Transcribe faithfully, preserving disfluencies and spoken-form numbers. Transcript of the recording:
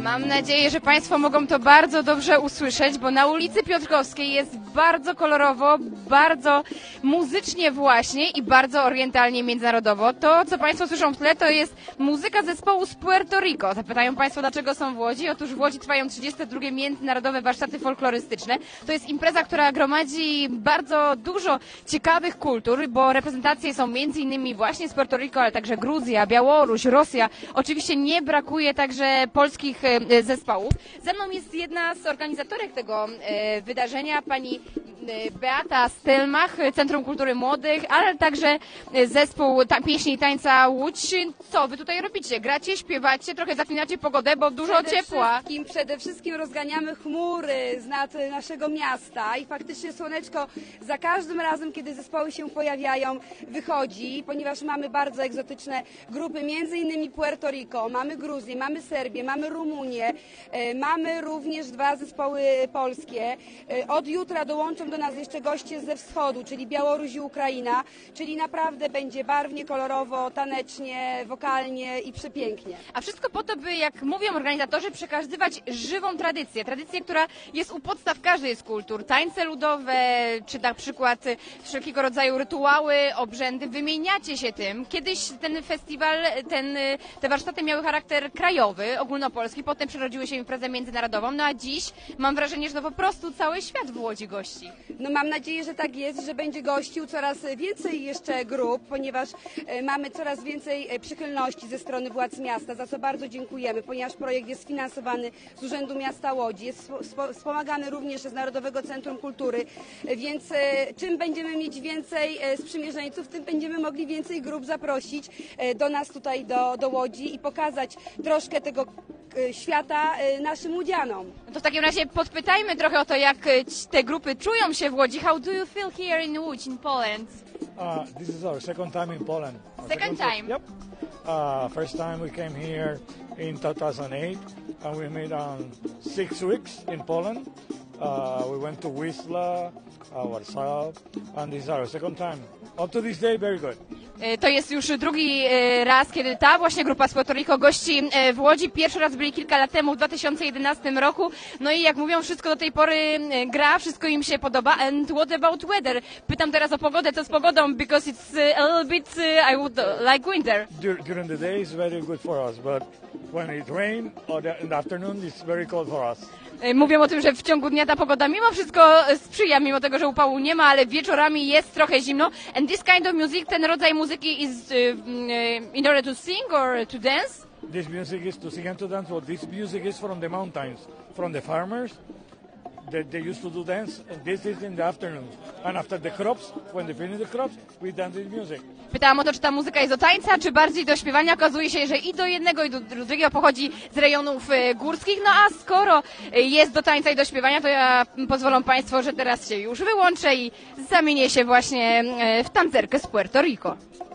Mam nadzieję, że Państwo mogą to bardzo dobrze usłyszeć, bo na ulicy Piotrkowskiej jest bardzo kolorowo, bardzo muzycznie właśnie i bardzo orientalnie międzynarodowo. To, co Państwo słyszą w tle, to jest muzyka zespołu z Puerto Rico. Zapytają Państwo, dlaczego są w Łodzi? Otóż w Łodzi trwają trzydzieste drugie Międzynarodowe Warsztaty Folklorystyczne. To jest impreza, która gromadzi bardzo dużo ciekawych kultur, bo reprezentacje są między innymi właśnie z Puerto Rico, ale także Gruzja, Białoruś, Rosja. Oczywiście nie brakuje także polskich zespołów. Ze mną jest jedna z organizatorek tego e, wydarzenia, pani e, Beata Stelmach, Centrum Kultury Młodych, ale także zespół ta, pieśni i tańca Łódź. Co wy tutaj robicie? Gracie, śpiewacie, trochę zaklinacie pogodę, bo dużo przede ciepła. Wszystkim, przede wszystkim rozganiamy chmury z nad naszego miasta i faktycznie słoneczko za każdym razem, kiedy zespoły się pojawiają, wychodzi, ponieważ mamy bardzo egzotyczne grupy, między innymi Puerto Rico, mamy Gruzję, mamy Serbię, mamy Rumunię, mamy również dwa zespoły polskie. Od jutra dołączą do nas jeszcze goście ze wschodu, czyli Białoruś i Ukraina, czyli naprawdę będzie barwnie, kolorowo, tanecznie, wokalnie i przepięknie. A wszystko po to, by, jak mówią organizatorzy, przekazywać żywą tradycję. Tradycję, która jest u podstaw każdej z kultur. Tańce ludowe, czy na przykład wszelkiego rodzaju rytuały, obrzędy. Wymieniacie się tym. Kiedyś ten festiwal, ten, te warsztaty miały charakter krajowy, ogólnopolski, potem przerodziły się w imprezę międzynarodową, no a dziś mam wrażenie, że to po prostu cały świat w Łodzi gości. No mam nadzieję, że tak jest, że będzie gościł coraz więcej jeszcze grup, ponieważ mamy coraz więcej przychylności ze strony władz miasta, za co bardzo dziękujemy, ponieważ projekt jest finansowany z Urzędu Miasta Łodzi, jest wspomagany również z Narodowego Centrum Kultury, więc czym będziemy mieć więcej sprzymierzeńców, tym będziemy mogli więcej grup zaprosić do nas tutaj do, do Łodzi i pokazać troszkę tego świata naszym łudzianom. No to w takim razie podpytajmy trochę o to, jak te grupy czują się w Łodzi. How do you feel here in Łódź, in Poland? Uh, this is our second time in Poland. Our Second time? Yep. Uh, first time we came here in two thousand eight and we made um, six weeks in Poland. Uh, we went to Wisla, uh, Warsaw, and this is our second time. Up to this day, very good. To jest już drugi raz, kiedy ta właśnie grupa z Puerto Rico gości w Łodzi. Pierwszy raz byli kilka lat temu, w dwa tysiące jedenastym roku. No i jak mówią, wszystko do tej pory gra, wszystko im się podoba. And what about weather? Pytam teraz o pogodę, co z pogodą, because it's a little bit, I would like winter. During the day it's very good for us, but when it rains or in the afternoon it's very cold for us. Mówią o tym, że w ciągu dnia ta pogoda mimo wszystko sprzyja, mimo tego, że upału nie ma, ale wieczorami jest trochę zimno. And this kind of music, ten rodzaj muzyki is uh, in order to sing or to dance? This music is to sing and to dance, but this music is from the mountains, from the farmers. They, they used to do dance, and this is in the afternoon. And after the crops, when they finish the crops, we dance this music. Pytałam o to, czy ta muzyka jest do tańca, czy bardziej do śpiewania. Okazuje się, że i do jednego, i do drugiego pochodzi z rejonów górskich. No a skoro jest do tańca i do śpiewania, to ja pozwolą Państwo, że teraz się już wyłączę i zamienię się właśnie w tancerkę z Puerto Rico.